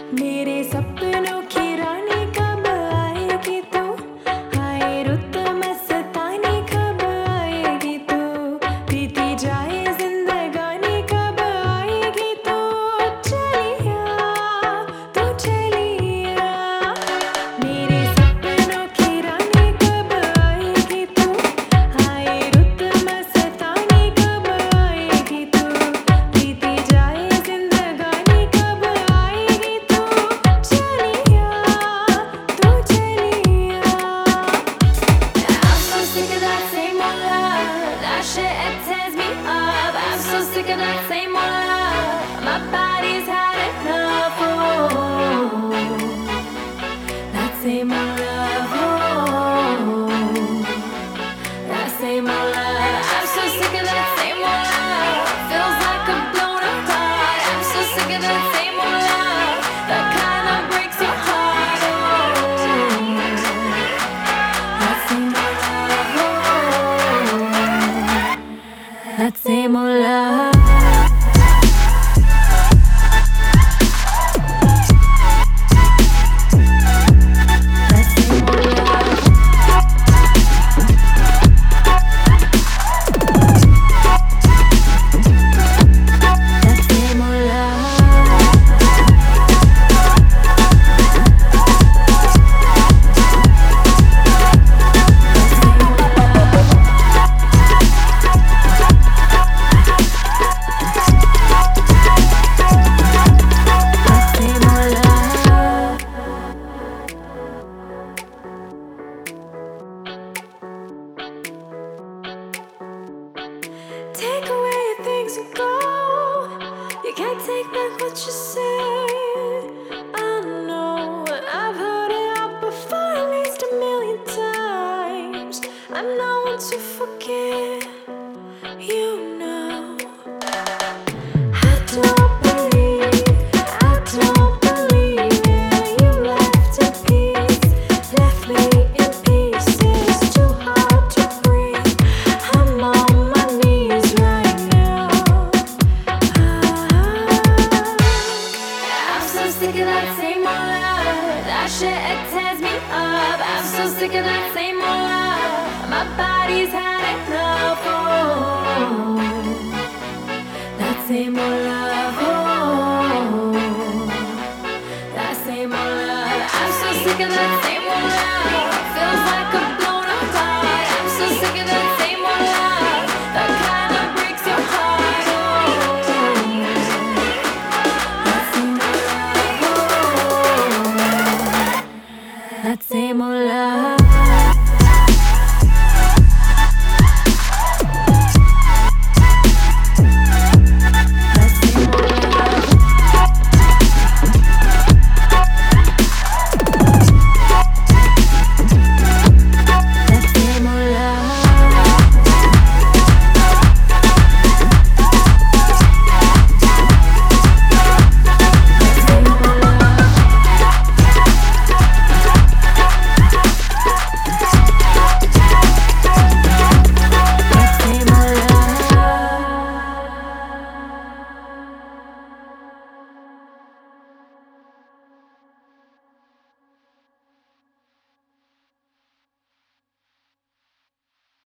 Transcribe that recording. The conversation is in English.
मेरे सपनों की रानी कब आएगी तू? हाय रुत मस्तानी कब आएगी तू? बीती जाए जिंदगानी कब आएगी तू? चलिया तू चलिया, मेरे सपनों की रानी कब आएगी तू? हाय रुत मस्तानी कब आएगी तू? बीती जाए जिंदगानी कब आएगी तू? चलिया तू चलिया। I'm so sick of that same old love. That shit, it tears me up. I'm so sick of that same old love. My body's had enough. Oh, that same old love. Oh, that same old love. I'm so sick of that same old love. Feels like I'm blown apart. I'm so sick of that same old love. The kind that breaks your heart. Oh, that same old love. Oh, that same old love. That same old love. That same old take away your things and go. You can't take back what you said. I know I've heard it out before at least a million times. I'm not one to forget. You